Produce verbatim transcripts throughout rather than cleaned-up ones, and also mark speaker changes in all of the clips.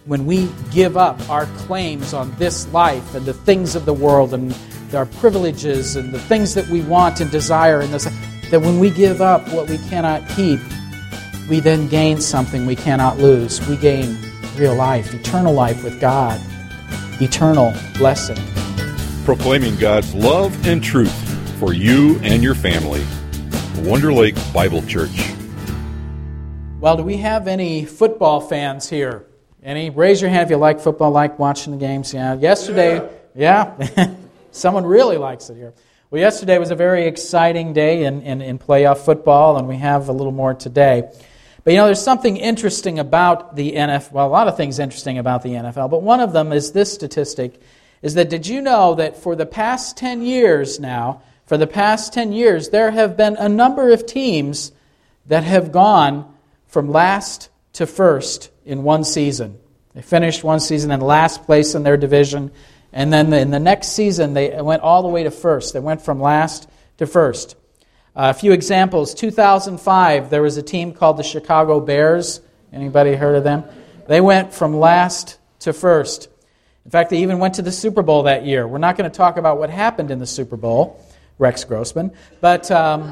Speaker 1: when we give up our claims on this life and the things of the world and our privileges and the things that we want and desire in this, that when we give up what we cannot keep, we then gain something we cannot lose. We gain real life, eternal life with God, eternal blessing.
Speaker 2: Proclaiming God's love and truth for you and your family. Wonder Lake Bible Church.
Speaker 1: Well, do we have any football fans here? Any? Raise your hand if you like football, like watching the games. Yeah. Yesterday, yeah, yeah? Someone really likes it here. Well, yesterday was a very exciting day in, in, in playoff football, and we have a little more today. But, you know, there's something interesting about the N F L. Well, a lot of things interesting about the N F L, but one of them is this statistic, is that did you know that for the past ten years now, for the past ten years, there have been a number of teams that have gone from last to first in one season. They finished one season in last place in their division, and then in the next season they went all the way to first. They went from last to first. Uh, a few examples. two thousand five, there was a team called the Chicago Bears. Anybody heard of them? They went from last to first. In fact, they even went to the Super Bowl that year. We're not going to talk about what happened in the Super Bowl, Rex Grossman, but um,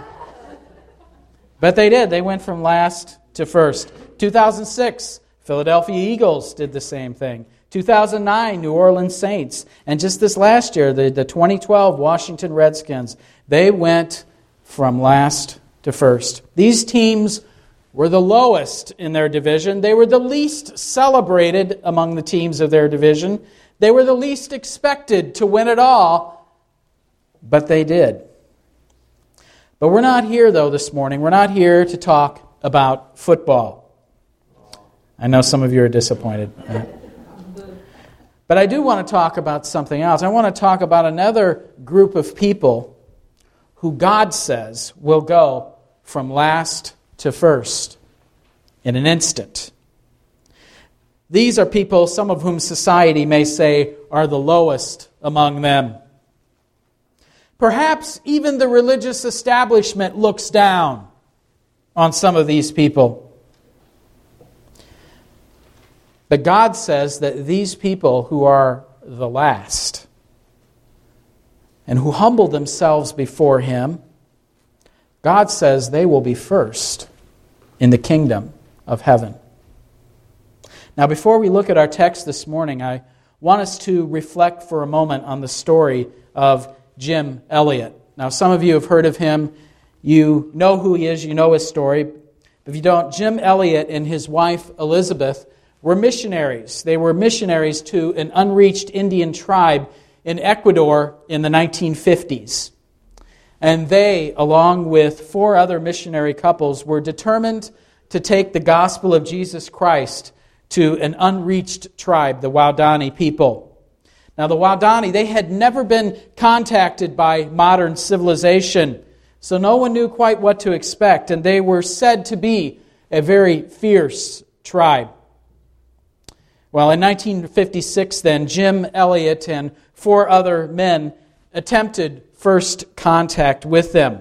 Speaker 1: but they did. They went from last to first. two thousand six, Philadelphia Eagles did the same thing. two thousand nine, New Orleans Saints. And just this last year, the, the twenty twelve Washington Redskins, they went from last to first. These teams were the lowest in their division. They were the least celebrated among the teams of their division. They were the least expected to win it all, but they did. But we're not here, though, this morning. We're not here to talk about football. I know some of you are disappointed. But I do want to talk about something else. I want to talk about another group of people who God says will go from last to first in an instant. These are people, some of whom society may say are the lowest among them. Perhaps even the religious establishment looks down on some of these people. But God says that these people who are the last and who humble themselves before Him, God says they will be first in the kingdom of heaven. Now, before we look at our text this morning, I want us to reflect for a moment on the story of Jim Elliot. Now, some of you have heard of him. You know who he is. You know his story. If you don't, Jim Elliot and his wife Elizabeth were missionaries. They were missionaries to an unreached Indian tribe in Ecuador in the nineteen fifties. And they, along with four other missionary couples, were determined to take the gospel of Jesus Christ to an unreached tribe, the Waodani people. Now, the Waodani, they had never been contacted by modern civilization, so no one knew quite what to expect, and they were said to be a very fierce tribe. Well, in nineteen fifty-six, then, Jim Elliot and four other men attempted first contact with them.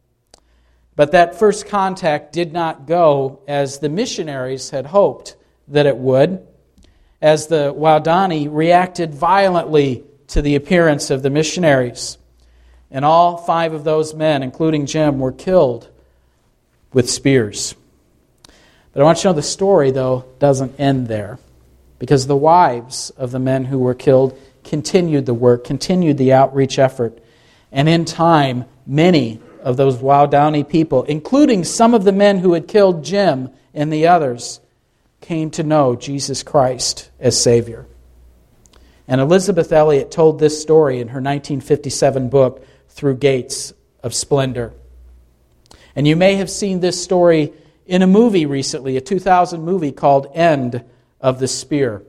Speaker 1: But that first contact did not go as the missionaries had hoped that it would, as the Waodani reacted violently to the appearance of the missionaries. And all five of those men, including Jim, were killed with spears. But I want you to know the story, though, doesn't end there, because the wives of the men who were killed continued the work, continued the outreach effort. And in time, many of those Waodani people, including some of the men who had killed Jim and the others, came to know Jesus Christ as Savior. And Elizabeth Elliot told this story in her nineteen fifty-seven book, Through Gates of Splendor. And you may have seen this story in a movie recently, a two thousand movie called End of the Spear.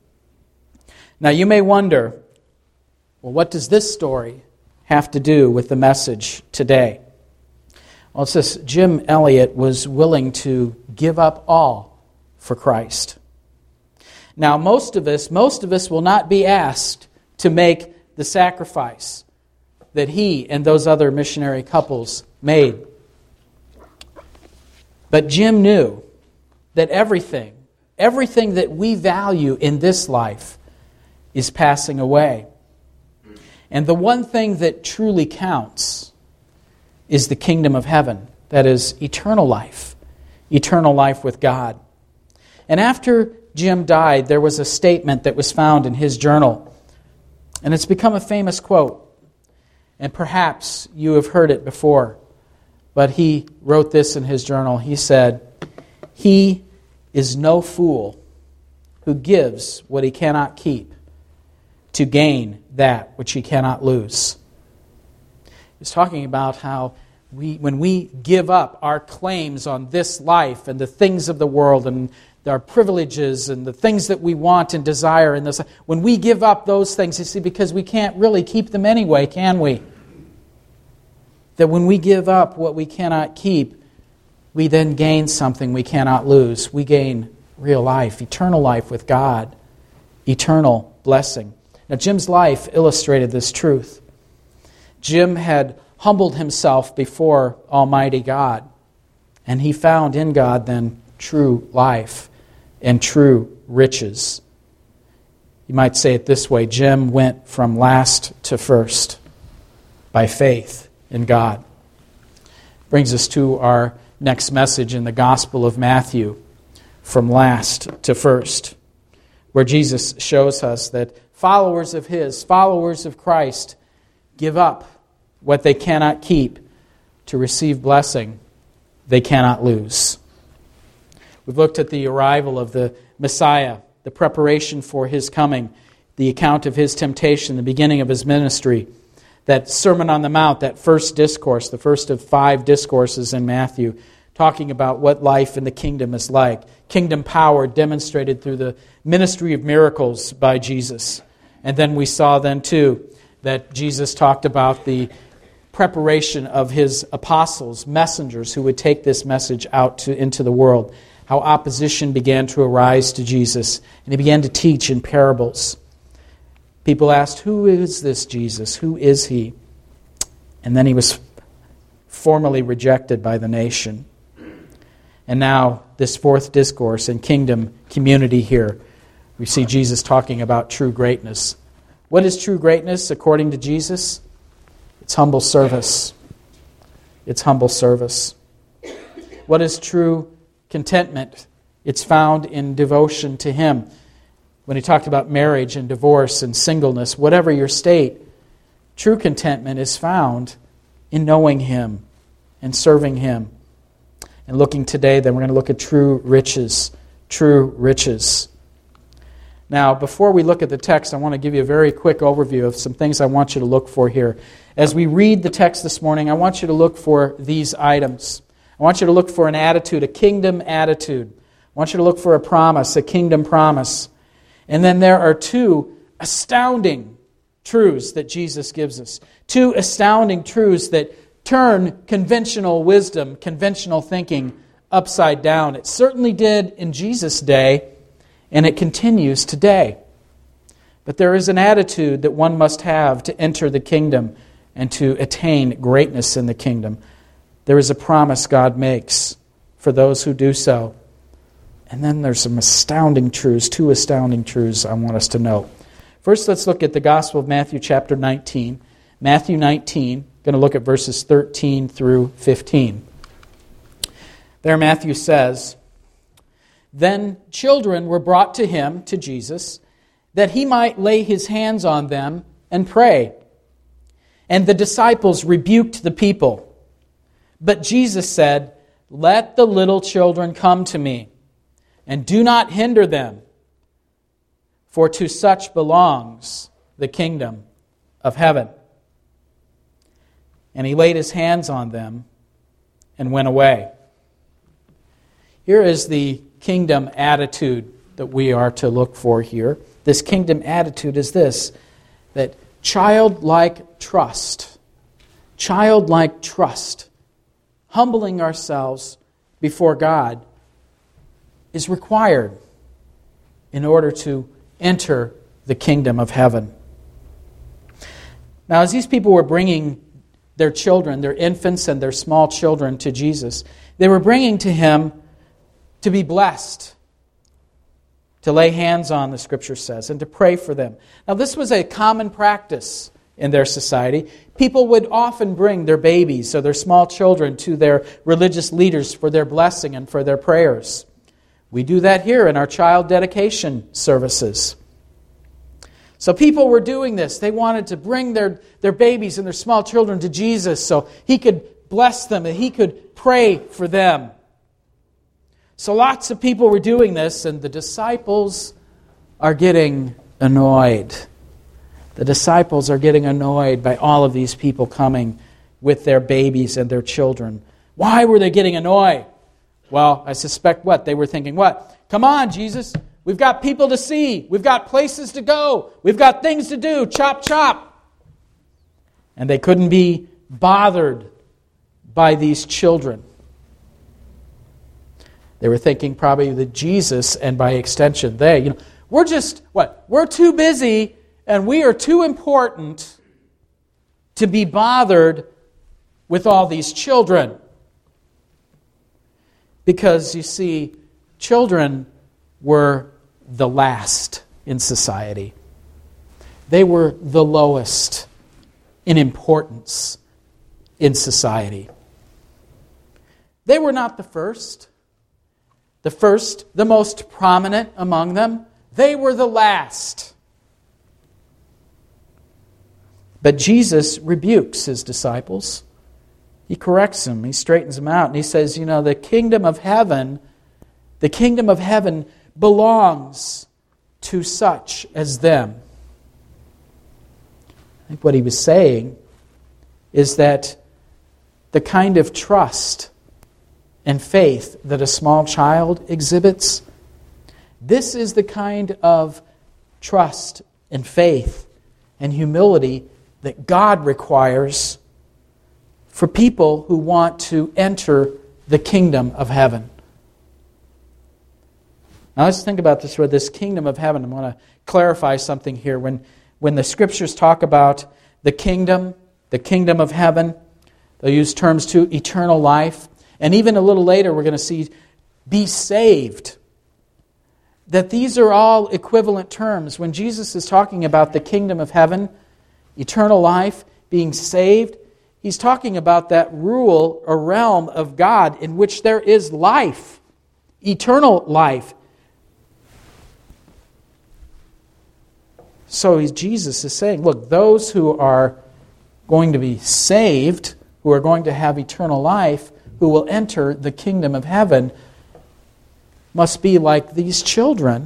Speaker 1: Now you may wonder, well, what does this story have to do with the message today? Well, it says Jim Elliot was willing to give up all for Christ. Now, most of us, most of us will not be asked to make the sacrifice that he and those other missionary couples made. But Jim knew that everything, Everything that we value in this life is passing away. And the one thing that truly counts is the kingdom of heaven. That is eternal life. Eternal life with God. And after Jim died, there was a statement that was found in his journal. And it's become a famous quote. And perhaps you have heard it before. But he wrote this in his journal. He said, "He is no fool who gives what he cannot keep to gain that which he cannot lose." He's talking about how we, when we give up our claims on this life and the things of the world and our privileges and the things that we want and desire in this life, when we give up those things, you see, because we can't really keep them anyway, can we? That when we give up what we cannot keep, we then gain something we cannot lose. We gain real life, eternal life with God, eternal blessing. Now, Jim's life illustrated this truth. Jim had humbled himself before Almighty God, and he found in God then true life and true riches. You might say it this way: Jim went from last to first by faith in God. Brings us to our next message in the Gospel of Matthew, from last to first, where Jesus shows us that followers of His, followers of Christ, give up what they cannot keep to receive blessing they cannot lose. We've looked at the arrival of the Messiah, the preparation for His coming, the account of His temptation, the beginning of His ministry, that Sermon on the Mount, that first discourse, the first of five discourses in Matthew, talking about what life in the kingdom is like. Kingdom power demonstrated through the ministry of miracles by Jesus. And then we saw then too that Jesus talked about the preparation of His apostles, messengers who would take this message out to, into the world. How opposition began to arise to Jesus, and He began to teach in parables. People asked, "Who is this Jesus? Who is He?" And then He was formally rejected by the nation. And now, this fourth discourse in kingdom community here, we see Jesus talking about true greatness. What is true greatness according to Jesus? It's humble service. It's humble service. What is true contentment? It's found in devotion to Him. When He talked about marriage and divorce and singleness, whatever your state, true contentment is found in knowing Him and serving Him. And looking today, then we're going to look at true riches. True riches. Now, before we look at the text, I want to give you a very quick overview of some things I want you to look for here. As we read the text this morning, I want you to look for these items. I want you to look for an attitude, a kingdom attitude. I want you to look for a promise, a kingdom promise. And then there are two astounding truths that Jesus gives us. Two astounding truths that turn conventional wisdom, conventional thinking upside down. It certainly did in Jesus' day, and it continues today. But there is an attitude that one must have to enter the kingdom and to attain greatness in the kingdom. There is a promise God makes for those who do so. And then there's some astounding truths, two astounding truths I want us to know. First, let's look at the Gospel of Matthew chapter nineteen. Matthew nineteen, going to look at verses thirteen through fifteen. There Matthew says, "Then children were brought to Him, to Jesus, that He might lay His hands on them and pray. And the disciples rebuked the people. But Jesus said, 'Let the little children come to me, and do not hinder them, for to such belongs the kingdom of heaven.' And He laid His hands on them and went away." Here is the kingdom attitude that we are to look for here. This kingdom attitude is this, that childlike trust, childlike trust, humbling ourselves before God is required in order to enter the kingdom of heaven. Now, as these people were bringing their children, their infants and their small children to Jesus, they were bringing to Him to be blessed, to lay hands on, the Scripture says, and to pray for them. Now, this was a common practice in their society. People would often bring their babies or their small children to their religious leaders for their blessing and for their prayers. We do that here in our child dedication services. So people were doing this. They wanted to bring their, their babies and their small children to Jesus so He could bless them and He could pray for them. So lots of people were doing this, and the disciples are getting annoyed. The disciples are getting annoyed by all of these people coming with their babies and their children. Why were they getting annoyed? Well, I suspect what? They were thinking, what? Come on, Jesus. We've got people to see. We've got places to go. We've got things to do. Chop, chop. And they couldn't be bothered by these children. They were thinking probably that Jesus, and by extension they, you know, we're just, what? We're too busy and we are too important to be bothered with all these children. Because, you see, children were the last in society. They were the lowest in importance in society. They were not the first. The first, the most prominent among them, they were the last. But Jesus rebukes His disciples. He corrects them. He straightens them out. And He says, you know, the kingdom of heaven, the kingdom of heaven belongs to such as them. I think what He was saying is that the kind of trust and faith that a small child exhibits, this is the kind of trust and faith and humility that God requires for people who want to enter the kingdom of heaven. Now let's think about this with this kingdom of heaven. I want to clarify something here. When, when the Scriptures talk about the kingdom, the kingdom of heaven, they'll use terms to eternal life. And even a little later we're going to see be saved. That these are all equivalent terms. When Jesus is talking about the kingdom of heaven, eternal life, being saved, He's talking about that rule or realm of God in which there is life, eternal life. So Jesus is saying, look, those who are going to be saved, who are going to have eternal life, who will enter the kingdom of heaven, must be like these children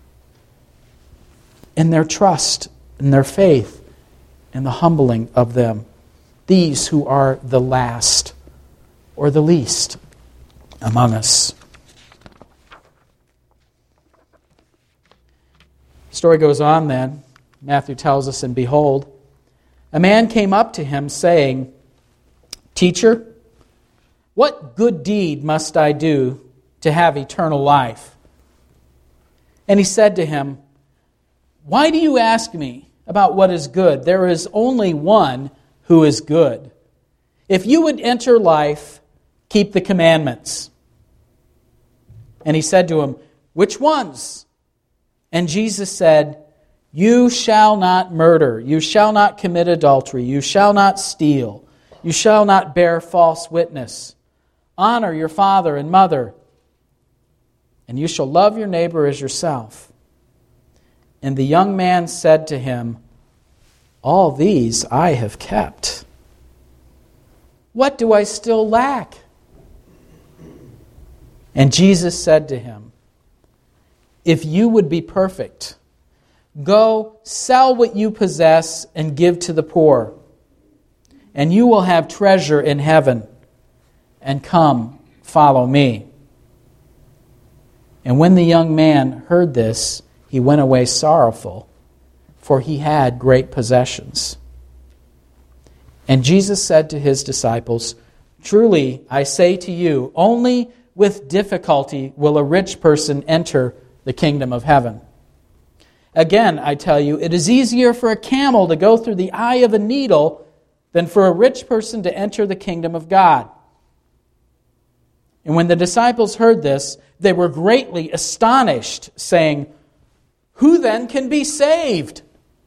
Speaker 1: in their trust, in their faith, in the humbling of them. These who are the last or the least among us. The story goes on then. Matthew tells us, and behold, a man came up to Him saying, Teacher, what good deed must I do to have eternal life? And He said to him, Why do you ask me about what is good? There is only one who is good. If you would enter life, keep the commandments. And He said to him, Which ones? And Jesus said, You shall not murder, you shall not commit adultery, you shall not steal, you shall not bear false witness. Honor your father and mother, and you shall love your neighbor as yourself. And the young man said to Him, All these I have kept. What do I still lack? And Jesus said to him, If you would be perfect, go sell what you possess and give to the poor, and you will have treasure in heaven. And come, follow me. And when the young man heard this, he went away sorrowful, for he had great possessions. And Jesus said to His disciples, Truly, I say to you, only with difficulty will a rich person enter the kingdom of heaven. Again, I tell you, it is easier for a camel to go through the eye of a needle than for a rich person to enter the kingdom of God. And when the disciples heard this, they were greatly astonished, saying, Who then can be saved?"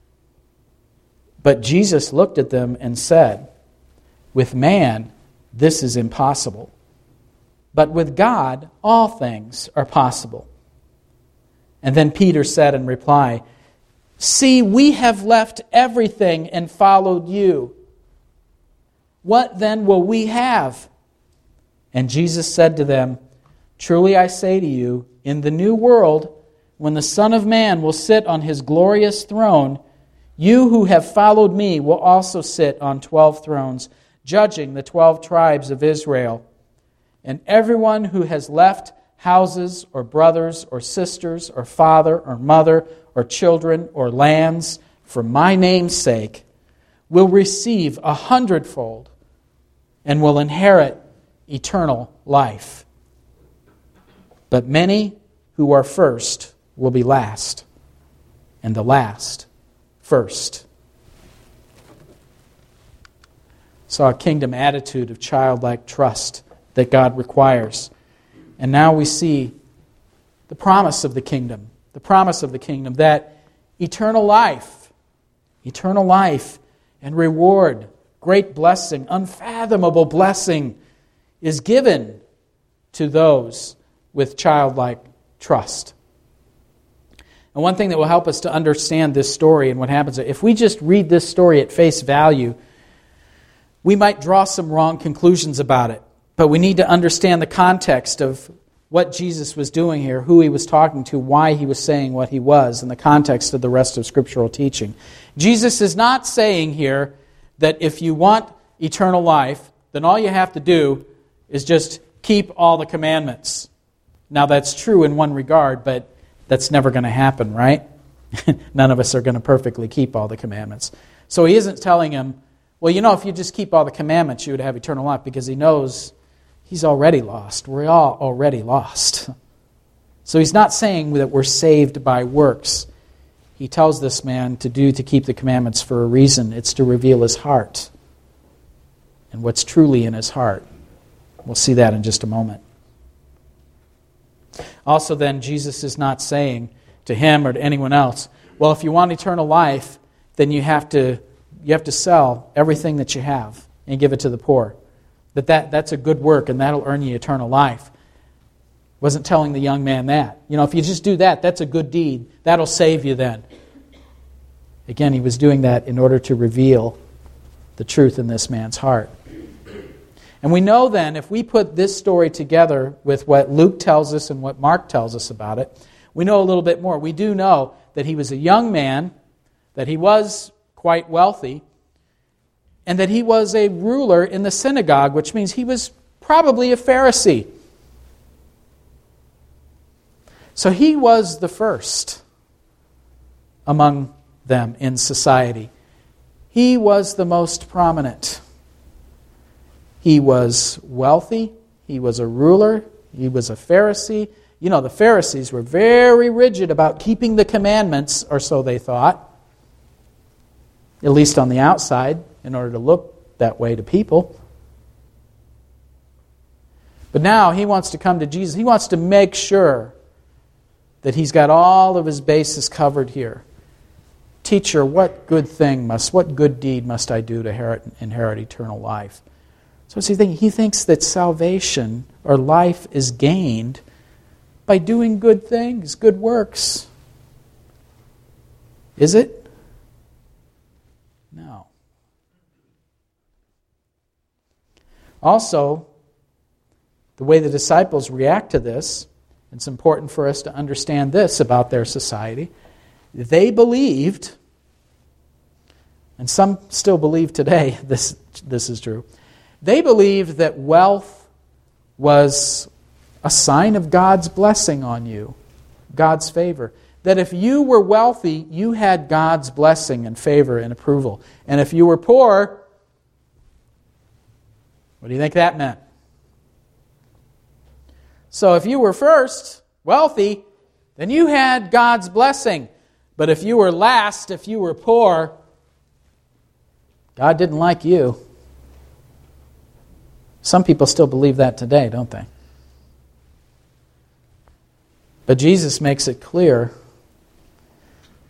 Speaker 1: But Jesus looked at them and said, "With man, this is impossible. But with God, all things are possible." And then Peter said in reply, "See, we have left everything and followed you. What then will we have?" And Jesus said to them, "Truly I say to you, in the new world, when the Son of Man will sit on his glorious throne, you who have followed me will also sit on twelve thrones, judging the twelve tribes of Israel. And everyone who has left houses or brothers or sisters or father or mother or children or lands for my name's sake will receive a hundredfold and will inherit eternal life. But many who are first will be last, and the last first." So a kingdom attitude of childlike trust that God requires. And now we see the promise of the kingdom, the promise of the kingdom that eternal life, eternal life and reward, great blessing, unfathomable blessing is given to those with childlike trust. And one thing that will help us to understand this story and what happens, if we just read this story at face value, we might draw some wrong conclusions about it. But we need to understand the context of what Jesus was doing here, who he was talking to, why he was saying what he was, in the context of the rest of scriptural teaching. Jesus is not saying here that if you want eternal life, then all you have to do is just keep all the commandments. Now that's true in one regard, but that's never going to happen, right? None of us are going to perfectly keep all the commandments. So he isn't telling him, well, you know, if you just keep all the commandments, you would have eternal life, because he knows he's already lost. We're all already lost. So he's not saying that we're saved by works. He tells this man to do, to keep the commandments for a reason. It's to reveal his heart and what's truly in his heart. We'll see that in just a moment. Also then, Jesus is not saying to him or to anyone else, well, if you want eternal life, then you have to you have to sell everything that you have and give it to the poor. That, that that's a good work and that'll earn you eternal life. Wasn't telling the young man that. You know, if you just do that, that's a good deed. That'll save you then. Again, he was doing that in order to reveal the truth in this man's heart. And we know then, if we put this story together with what Luke tells us and what Mark tells us about it, we know a little bit more. We do know that he was a young man, that he was quite wealthy, and that he was a ruler in the synagogue, which means he was probably a Pharisee. So he was the first among them in society. He was the most prominent. He was wealthy. He was a ruler. He was a Pharisee. You know, the Pharisees were very rigid about keeping the commandments, or so they thought, at least on the outside, in order to look that way to people. But now he wants to come to Jesus. He wants to make sure that he's got all of his bases covered here. Teacher, what good thing must, what good deed must I do to inherit, inherit eternal life? So he thinking? He thinks that salvation or life is gained by doing good things, good works. Is it? No. Also, the way the disciples react to this, it's important for us to understand this about their society. They believed, and some still believe today, this, this is true, they believed that wealth was a sign of God's blessing on you, God's favor. That if you were wealthy, you had God's blessing and favor and approval. And if you were poor, what do you think that meant? So if you were first, wealthy, then you had God's blessing. But if you were last, if you were poor, God didn't like you. Some people still believe that today, don't they? But Jesus makes it clear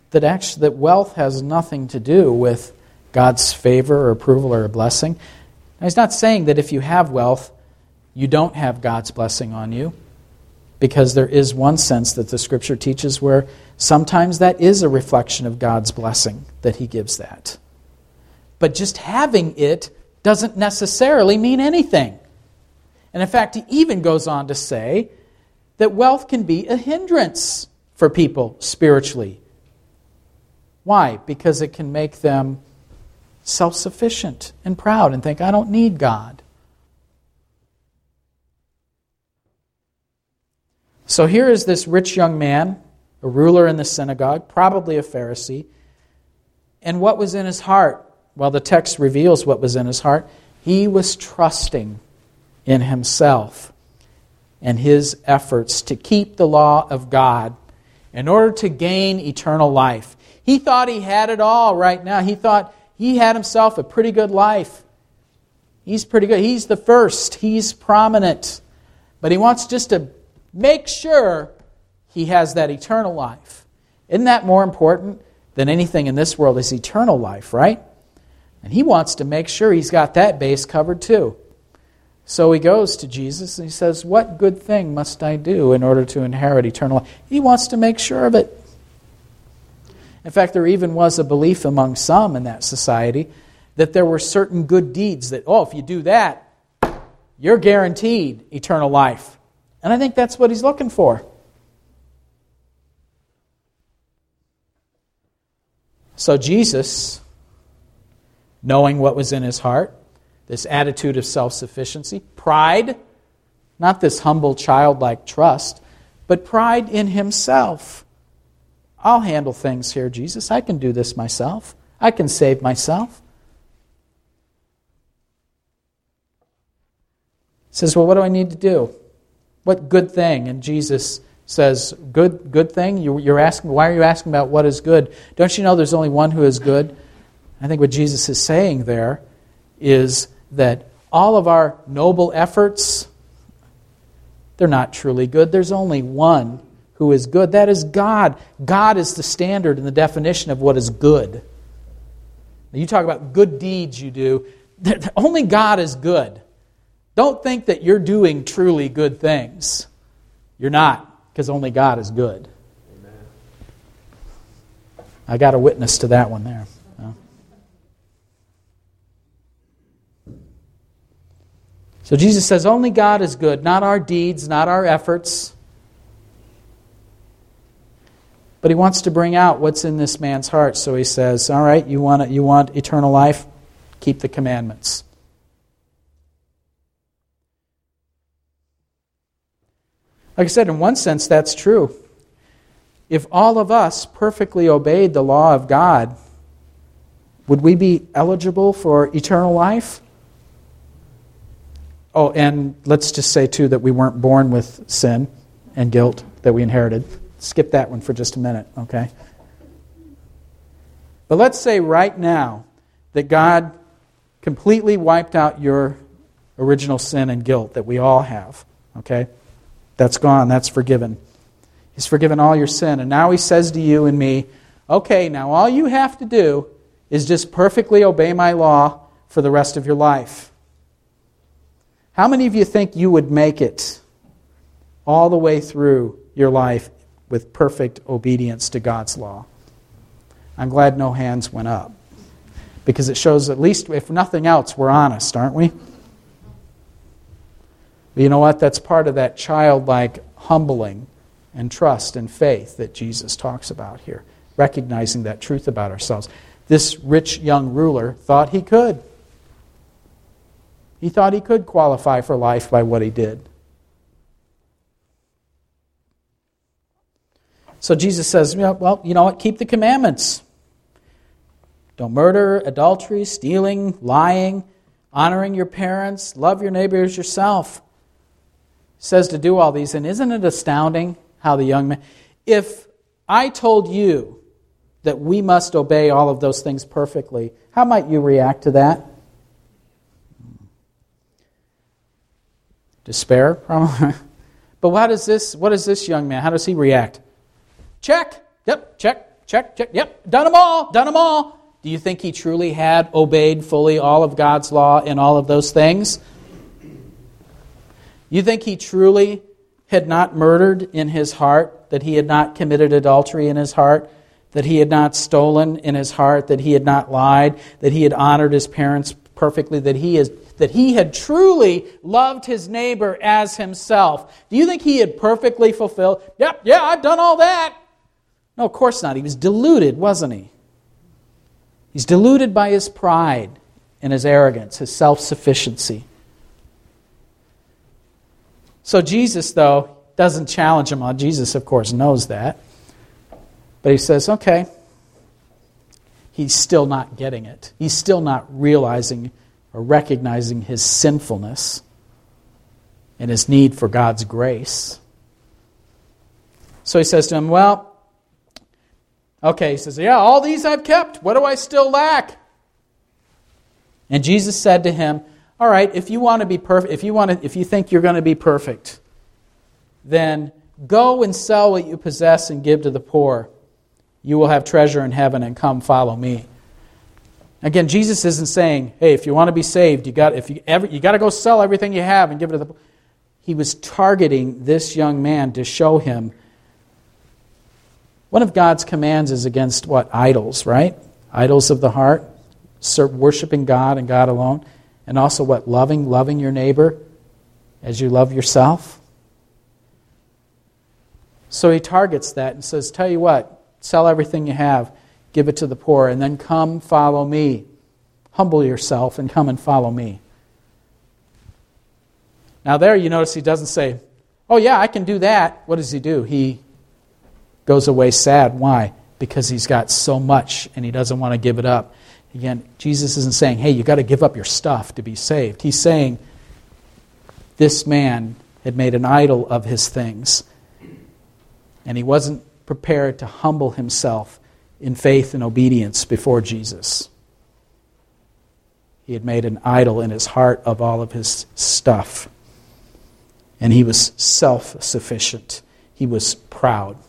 Speaker 1: that actually that wealth has nothing to do with God's favor or approval or a blessing. Now, he's not saying that if you have wealth, you don't have God's blessing on you, because there is one sense that the Scripture teaches where sometimes that is a reflection of God's blessing, that He gives that. But just having it doesn't necessarily mean anything. And in fact, he even goes on to say that wealth can be a hindrance for people spiritually. Why? Because it can make them self-sufficient and proud and think, I don't need God. So here is this rich young man, a ruler in the synagogue, probably a Pharisee. And what was in his heart? Well, the text reveals what was in his heart. He was trusting in himself and his efforts to keep the law of God in order to gain eternal life. He thought he had it all right now. He thought he had himself a pretty good life. He's pretty good. He's the first. He's prominent. But he wants just to make sure he has that eternal life. Isn't that more important than anything in this world is eternal life, right? And he wants to make sure he's got that base covered too. So he goes to Jesus and he says, what good thing must I do in order to inherit eternal life? He wants to make sure of it. In fact, there even was a belief among some in that society that there were certain good deeds that, oh, if you do that, you're guaranteed eternal life. And I think that's what he's looking for. So Jesus, knowing what was in his heart, this attitude of self-sufficiency, pride, not this humble childlike trust, but pride in himself. I'll handle things here, Jesus. I can do this myself. I can save myself. He says, well, what do I need to do? What good thing? And Jesus says, good good thing? You, you're asking, why are you asking about what is good? Don't you know there's only one who is good? I think what Jesus is saying there is that all of our noble efforts, they're not truly good. There's only one who is good. That is God. God is the standard and the definition of what is good. Now, you talk about good deeds you do. Only God is good. Don't think that you're doing truly good things. You're not, because only God is good. Amen. I got a witness to that one there. So Jesus says only God is good, not our deeds, not our efforts. But he wants to bring out what's in this man's heart. So he says, all right, you want, you want eternal life? Keep the commandments. Like I said, in one sense, that's true. If all of us perfectly obeyed the law of God, would we be eligible for eternal life? Oh, and let's just say, too, that we weren't born with sin and guilt that we inherited. Skip that one for just a minute, okay? But let's say right now that God completely wiped out your original sin and guilt that we all have, okay? That's gone. That's forgiven. He's forgiven all your sin. And now he says to you and me, okay, now all you have to do is just perfectly obey my law for the rest of your life. How many of you think you would make it all the way through your life with perfect obedience to God's law? I'm glad no hands went up, because it shows, at least if nothing else, we're honest, aren't we? But you know what? That's part of that childlike humbling and trust and faith that Jesus talks about here, recognizing that truth about ourselves. This rich young ruler thought he could. He thought he could qualify for life by what he did. So Jesus says, well, you know what? Keep the commandments. Don't murder, adultery, stealing, lying, honoring your parents, love your neighbor as yourself. He says to do all these. And isn't it astounding how the young man... If I told you that we must obey all of those things perfectly, how might you react to that? Despair, probably. But what is this? What is this young man? How does he react? Check. Yep, check. check, check, yep, done them all, done them all. Do you think he truly had obeyed fully all of God's law and all of those things? You think he truly had not murdered in his heart, that he had not committed adultery in his heart, that he had not stolen in his heart, that he had not lied, that he had honored his parents perfectly, that he is that he had truly loved his neighbor as himself? Do you think he had perfectly fulfilled, yep, yeah, I've done all that? No, of course not. He was deluded, wasn't he? He's deluded by his pride and his arrogance, his self-sufficiency. So Jesus, though, doesn't challenge him on. Jesus, of course, knows that. But he says, okay, he's still not getting it. He's still not realizing or recognizing his sinfulness and his need for God's grace. So he says to him, well, okay, he says, yeah, all these I've kept. What do I still lack? And Jesus said to him, all right, if you want to be perfect, if you want to, if you think you're going to be perfect, then go and sell what you possess and give to the poor. You will have treasure in heaven, and come follow me. Again, Jesus isn't saying, hey, if you want to be saved, you got if you ever you got to go sell everything you have and give it to the poor. He was targeting this young man to show him one of God's commands is against what? Idols, right? Idols of the heart, worshiping God and God alone. And also what? Loving, loving your neighbor as you love yourself. So he targets that and says, tell you what, sell everything you have, give it to the poor, and then come follow me. Humble yourself and come and follow me. Now there you notice he doesn't say, oh yeah, I can do that. What does he do? He goes away sad. Why? Because he's got so much and he doesn't want to give it up. Again, Jesus isn't saying, hey, you got to give up your stuff to be saved. He's saying this man had made an idol of his things, and he wasn't prepared to humble himself in faith and obedience before Jesus. He had made an idol in his heart of all of his stuff, and he was self-sufficient. He was proud.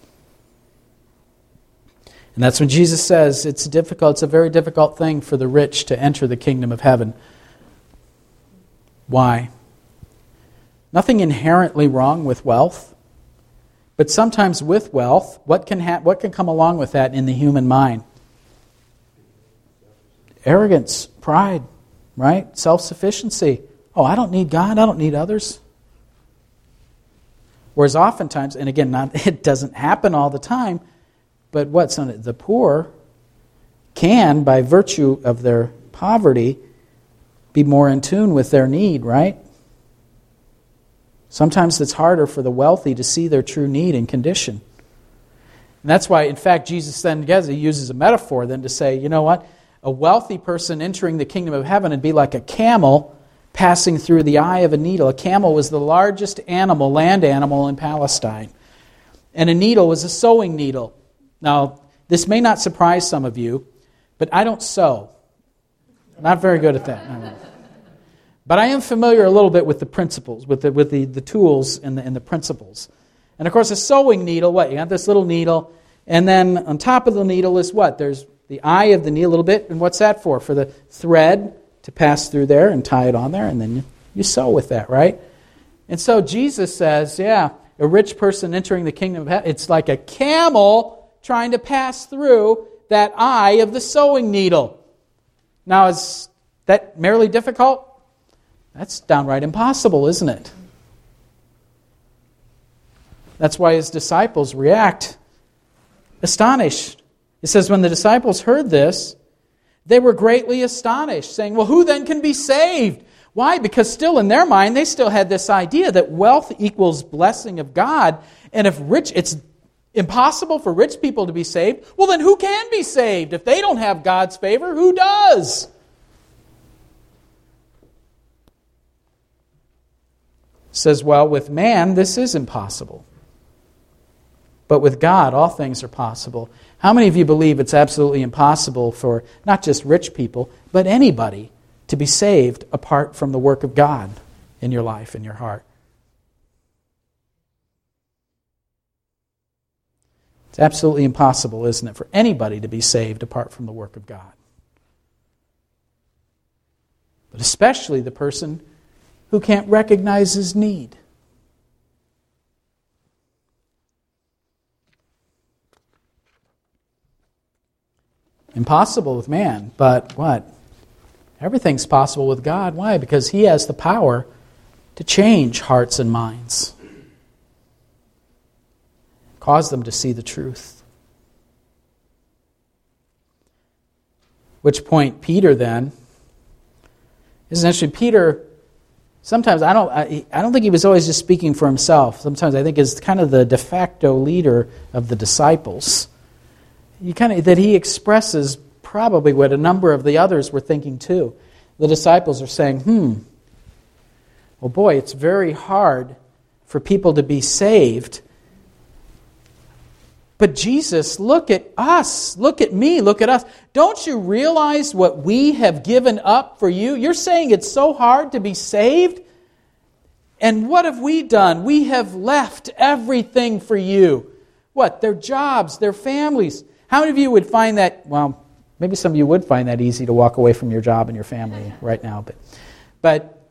Speaker 1: And that's when Jesus says it's difficult, it's a very difficult thing for the rich to enter the kingdom of heaven. Why? Nothing inherently wrong with wealth, but sometimes with wealth, what can ha- what can come along with that in the human mind? Arrogance, pride, right? Self-sufficiency. Oh, I don't need God, I don't need others. Whereas oftentimes, and again, not, it doesn't happen all the time, but what? So the poor can, by virtue of their poverty, be more in tune with their need, right? Sometimes it's harder for the wealthy to see their true need and condition. And that's why, in fact, Jesus then he uses a metaphor then to say, you know what? A wealthy person entering the kingdom of heaven would be like a camel passing through the eye of a needle. A camel was the largest animal, land animal in Palestine. And a needle was a sewing needle. Now, this may not surprise some of you, but I don't sew. I'm not very good at that. But I am familiar a little bit with the principles, with the with the, the tools and the, and the principles. And of course, a sewing needle, what? You have this little needle, and then on top of the needle is what? There's the eye of the needle a little bit, and what's that for? For the thread to pass through there and tie it on there, and then you, you sew with that, right? And so Jesus says, yeah, a rich person entering the kingdom of heaven, it's like a camel trying to pass through that eye of the sewing needle. Now, is that merely difficult? That's downright impossible, isn't it? That's why his disciples react astonished. It says, when the disciples heard this, they were greatly astonished, saying, well, who then can be saved? Why? Because still in their mind, they still had this idea that wealth equals blessing of God, and if rich, it's impossible for rich people to be saved. Well, then who can be saved? If they don't have God's favor, who does? Says, well, with man, this is impossible. But with God, all things are possible. How many of you believe it's absolutely impossible for not just rich people, but anybody to be saved apart from the work of God in your life, in your heart? It's It's absolutely impossible, isn't it, for anybody to be saved apart from the work of God. But especially the person who can't recognize his need. Impossible with man, but what? Everything's possible with God. Why? Because He has the power to change hearts and minds. Cause them to see the truth. Which point Peter then, isn't interesting. Peter, sometimes I don't I, I don't think he was always just speaking for himself. Sometimes I think is kind of the de facto leader of the disciples. You kind of that he expresses probably what a number of the others were thinking too. The disciples are saying, "Hmm, well, boy, it's very hard for people to be saved. But Jesus, look at us. Look at me. Look at us. Don't you realize what we have given up for you? You're saying it's so hard to be saved? And what have we done? We have left everything for you. What? Their jobs, their families. How many of you would find that, well, maybe some of you would find that easy to walk away from your job and your family right now. But, but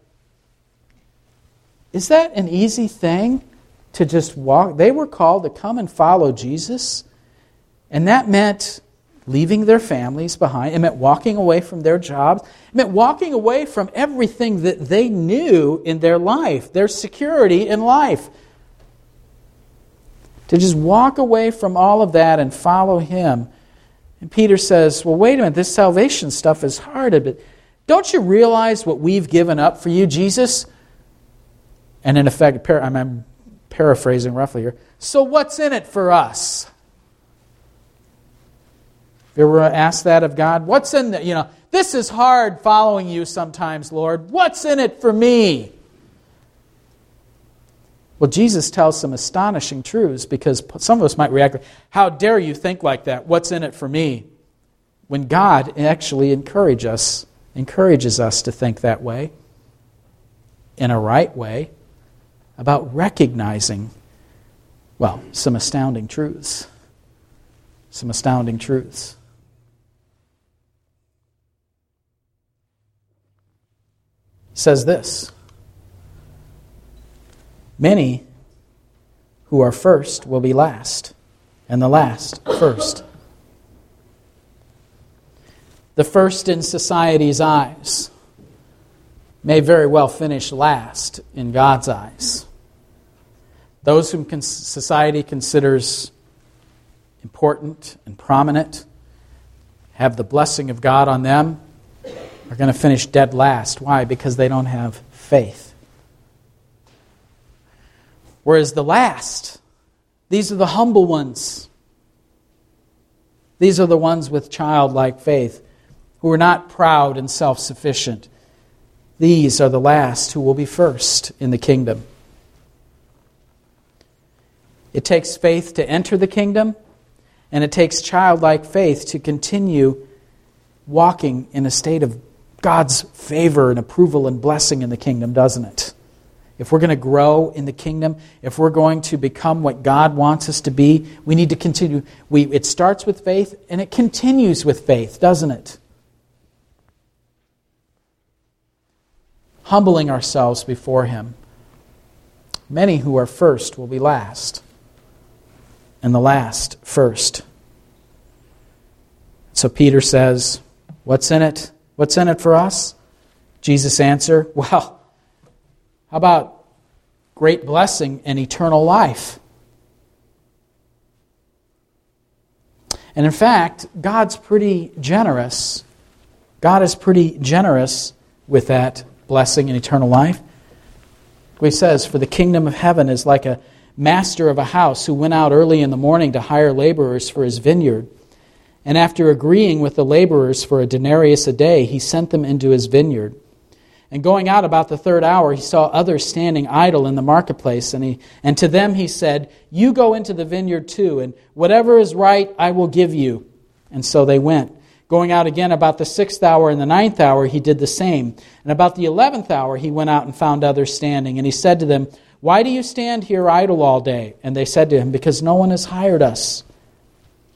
Speaker 1: is that an easy thing? To just walk. They were called to come and follow Jesus. And that meant leaving their families behind. It meant walking away from their jobs. It meant walking away from everything that they knew in their life, their security in life. To just walk away from all of that and follow Him. And Peter says, well, wait a minute, this salvation stuff is hard, but don't you realize what we've given up for you, Jesus? And in effect, I'm paraphrasing roughly here. So what's in it for us? You ever asked that of God? What's in the, you know, this is hard following you sometimes, Lord. What's in it for me? Well, Jesus tells some astonishing truths because some of us might react, how dare you think like that? What's in it for me? When God actually encourage us, encourages us to think that way, in a right way, about recognizing, well, some astounding truths. Some astounding truths. It says this, many who are first will be last, and the last first. The first in society's eyes may very well finish last in God's eyes. Those whom society considers important and prominent, have the blessing of God on them, are going to finish dead last. Why? Because they don't have faith. Whereas the last, these are the humble ones. These are the ones with childlike faith, who are not proud and self-sufficient. These are the last who will be first in the kingdom. It takes faith to enter the kingdom, and it takes childlike faith to continue walking in a state of God's favor and approval and blessing in the kingdom, doesn't it? If we're going to grow in the kingdom, if we're going to become what God wants us to be, we need to continue. We, it starts with faith, and it continues with faith, doesn't it? Humbling ourselves before Him. Many who are first will be last, and the last first. So Peter says, what's in it? What's in it for us? Jesus answered, well, how about great blessing and eternal life? And in fact, God's pretty generous. God is pretty generous with that blessing and eternal life. He says, for the kingdom of heaven is like a master of a house who went out early in the morning to hire laborers for his vineyard. And after agreeing with the laborers for a denarius a day, he sent them into his vineyard. And going out about the third hour, he saw others standing idle in the marketplace, and he and to them he said, you go into the vineyard too, and whatever is right I will give you. And so they went. Going out again about the sixth hour and the ninth hour, he did the same. And about the eleventh hour, he went out and found others standing. And he said to them, why do you stand here idle all day? And they said to him, because no one has hired us.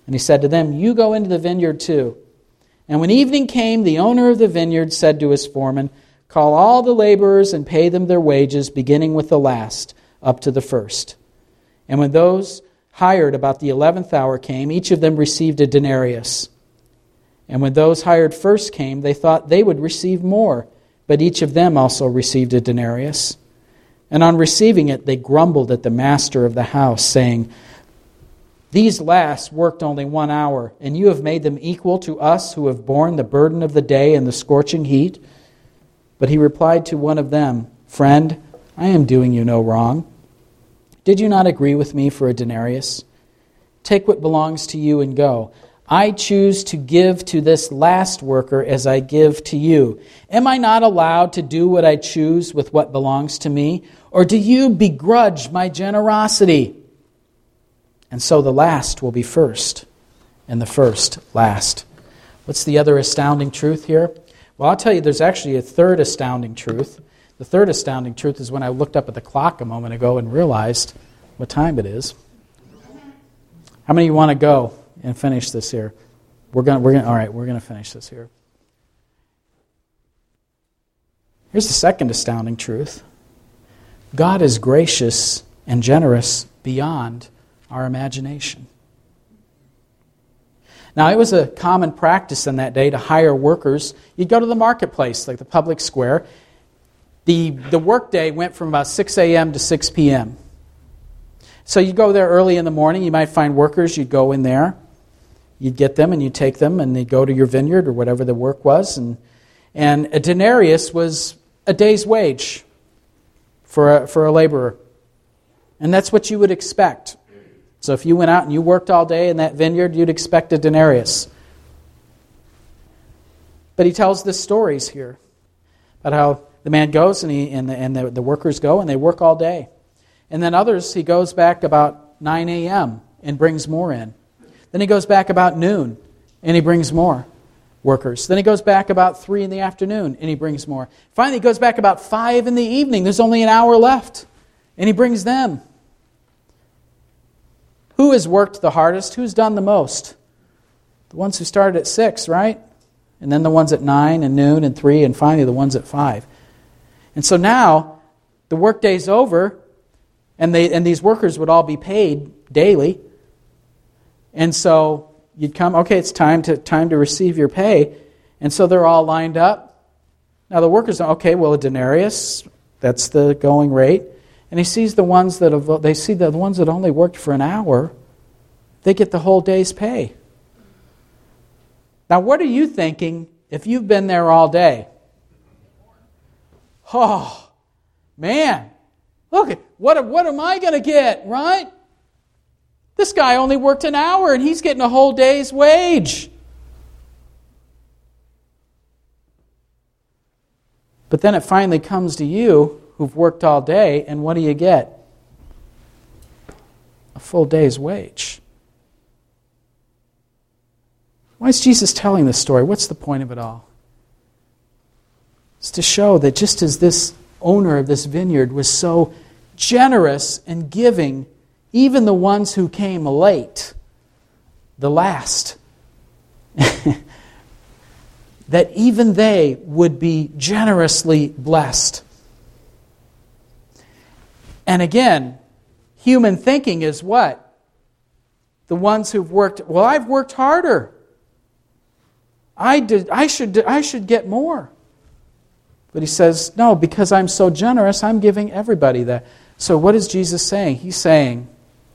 Speaker 1: And he said to them, "You go into the vineyard too." And when evening came, the owner of the vineyard said to his foreman, "Call all the laborers and pay them their wages, beginning with the last, up to the first." And when those hired about the eleventh hour came, each of them received a denarius. And when those hired first came, they thought they would receive more, but each of them also received a denarius. And on receiving it, they grumbled at the master of the house, saying, "These last worked only one hour, and you have made them equal to us who have borne the burden of the day and the scorching heat." But he replied to one of them, "Friend, I am doing you no wrong. Did you not agree with me for a denarius? Take what belongs to you and go. I choose to give to this last worker as I give to you. Am I not allowed to do what I choose with what belongs to me? Or do you begrudge my generosity?" And so the last will be first, and the first last. What's the other astounding truth here? Well, I'll tell you, there's actually a third astounding truth. The third astounding truth is when I looked up at the clock a moment ago and realized what time it is. How many of you want to go and finish this here? We're going. We're going. All right, we're going to finish this here. Here's the second astounding truth. God is gracious and generous beyond our imagination. Now, it was a common practice in that day to hire workers. You'd go to the marketplace, like the public square. The, the workday went from about six a.m. to six p.m. So you'd go there early in the morning. You might find workers. You'd go in there. You'd get them and you'd take them and they'd go to your vineyard or whatever the work was. And, and a denarius was a day's wage for a, for a laborer. And that's what you would expect. So if you went out and you worked all day in that vineyard, you'd expect a denarius. But he tells the stories here about how the man goes and he and the, and the, the workers go and they work all day. And then others, he goes back about nine a.m. and brings more in. Then he goes back about noon and he brings more workers. Then he goes back about three in the afternoon and he brings more. Finally, he goes back about five in the evening. There's only an hour left. And he brings them. Who has worked the hardest? Who's done the most? The ones who started at six, right? And then the ones at nine and noon and three and finally the ones at five. And so now the workday's over and they and these workers would all be paid daily. And so you'd come, okay, it's time to time to receive your pay. And so they're all lined up. Now the workers, okay, well, a denarius, that's the going rate. And he sees the ones that have, they see the ones that only worked for an hour, they get the whole day's pay. Now, what are you thinking if you've been there all day? Oh, man, look, what, what am I going to get, right? This guy only worked an hour and he's getting a whole day's wage. But then it finally comes to you who've worked all day, and what do you get? A full day's wage. Why is Jesus telling this story? What's the point of it all? It's to show that just as this owner of this vineyard was so generous and giving, even the ones who came late, the last, that even they would be generously blessed. And again, human thinking is what? The ones who've worked, well, I've worked harder. I did I should I should get more. But he says, no, because I'm so generous, I'm giving everybody that. So what is Jesus saying? He's saying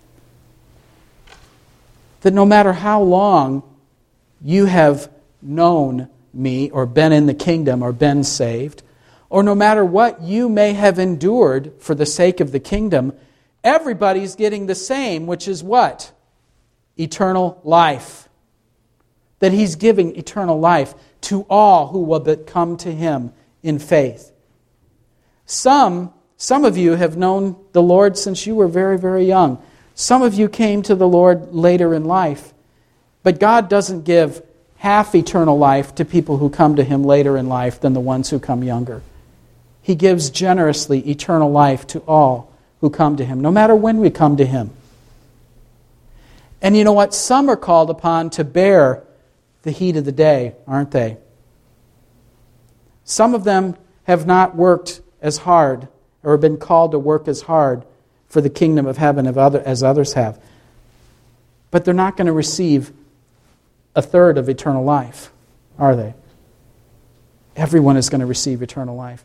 Speaker 1: that no matter how long you have known me or been in the kingdom or been saved, or no matter what you may have endured for the sake of the kingdom, everybody's getting the same, which is what? Eternal life. That he's giving eternal life to all who will but come to him in faith. Some, some of you have known the Lord since you were very, very young. Some of you came to the Lord later in life. But God doesn't give half eternal life to people who come to him later in life than the ones who come younger. He gives generously eternal life to all who come to him, no matter when we come to him. And you know what? Some are called upon to bear the heat of the day, aren't they? Some of them have not worked as hard or been called to work as hard for the kingdom of heaven as others have. But they're not going to receive a third of eternal life, are they? Everyone is going to receive eternal life.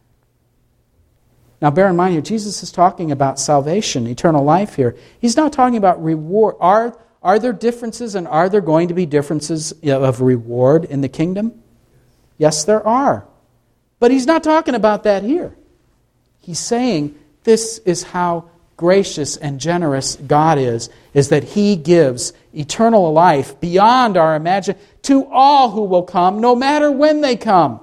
Speaker 1: Now bear in mind here, Jesus is talking about salvation, eternal life here. He's not talking about reward. Are, are there differences, and are there going to be differences of reward in the kingdom? Yes, there are. But he's not talking about that here. He's saying this is how gracious and generous God is, is that He gives eternal life beyond our imagination to all who will come, no matter when they come.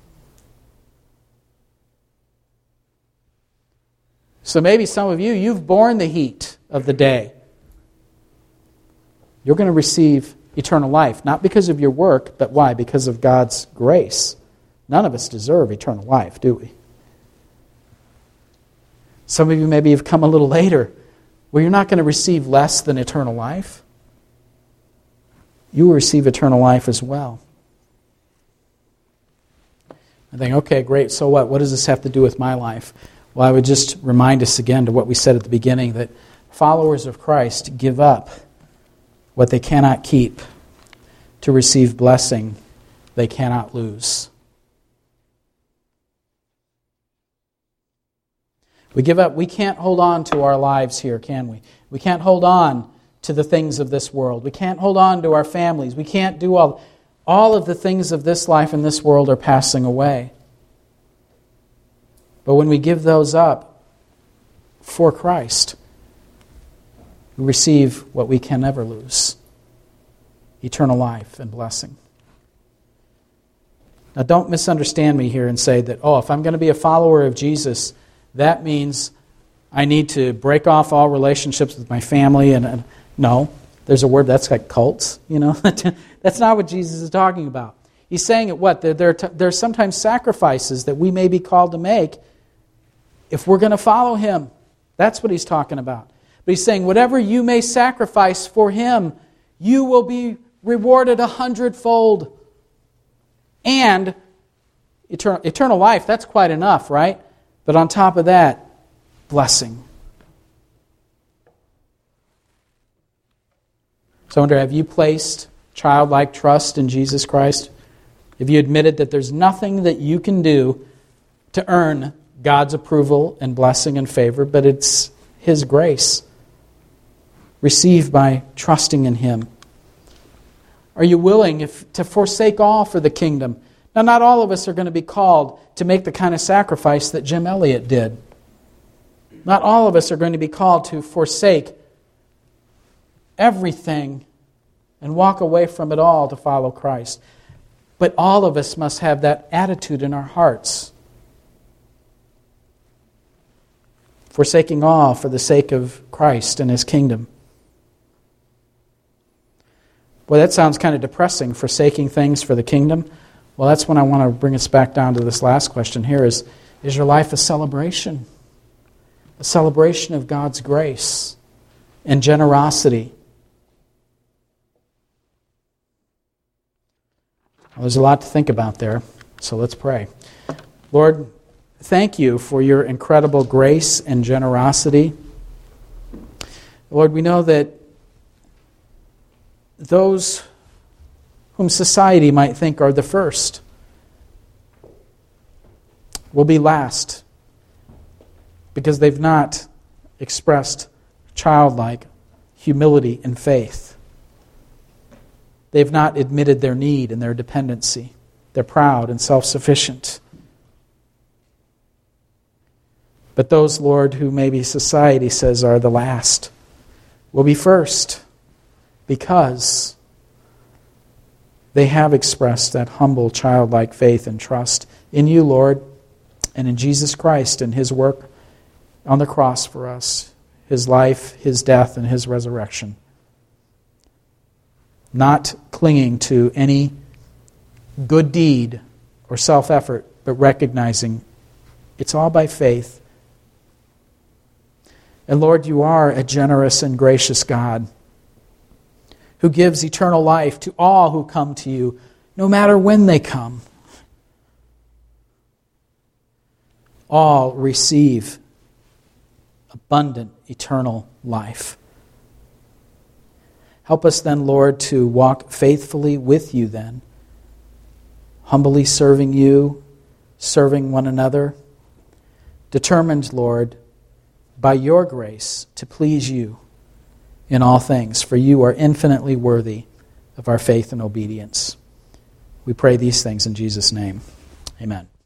Speaker 1: So maybe some of you, you've borne the heat of the day. You're going to receive eternal life, not because of your work, but why? Because of God's grace. None of us deserve eternal life, do we? Some of you maybe have come a little later. Well, you're not going to receive less than eternal life. You will receive eternal life as well. I think, okay, great, so what? What does this have to do with my life? Well, I would just remind us again to what we said at the beginning, that followers of Christ give up what they cannot keep to receive blessing they cannot lose. We give up. We can't hold on to our lives here, can we? We can't hold on to the things of this world. We can't hold on to our families. We can't do all... All of the things of this life and this world are passing away. But when we give those up for Christ, we receive what we can never lose: eternal life and blessing. Now, don't misunderstand me here and say that, oh, if I'm going to be a follower of Jesus, that means I need to break off all relationships with my family. And, and no, there's a word that's like cults. You know, that's not what Jesus is talking about. He's saying that what there there there's sometimes sacrifices that we may be called to make if we're going to follow Him. That's what He's talking about. But He's saying whatever you may sacrifice for Him, you will be rewarded a hundredfold. And eternal, eternal life, that's quite enough, right? But on top of that, blessing. So I wonder, have you placed childlike trust in Jesus Christ? Have you admitted that there's nothing that you can do to earn God's approval and blessing and favor, but it's His grace, received by trusting in Him? Are you willing if, to forsake all for the kingdom? Now, not all of us are going to be called to make the kind of sacrifice that Jim Elliot did. Not all of us are going to be called to forsake everything and walk away from it all to follow Christ. But all of us must have that attitude in our hearts. Forsaking all for the sake of Christ and His kingdom. Well, that sounds kind of depressing, forsaking things for the kingdom. Well, that's when I want to bring us back down to this last question here is, is your life a celebration? A celebration of God's grace and generosity. Well, there's a lot to think about there, so let's pray. Lord, thank You for Your incredible grace and generosity. Lord, we know that those whom society might think are the first will be last because they've not expressed childlike humility and faith. They've not admitted their need and their dependency. They're proud and self-sufficient. But those, Lord, who maybe society says are the last, will be first because they have expressed that humble, childlike faith and trust in You, Lord, and in Jesus Christ and His work on the cross for us, His life, His death, and His resurrection. Not clinging to any good deed or self-effort, but recognizing it's all by faith. And Lord, You are a generous and gracious God. who gives eternal life to all who come to you, no matter when they come. All receive abundant eternal life. Help us then, Lord, to walk faithfully with you then, humbly serving you, serving one another, determined, Lord, by your grace to please you in all things, for you are infinitely worthy of our faith and obedience. We pray these things in Jesus' name. Amen.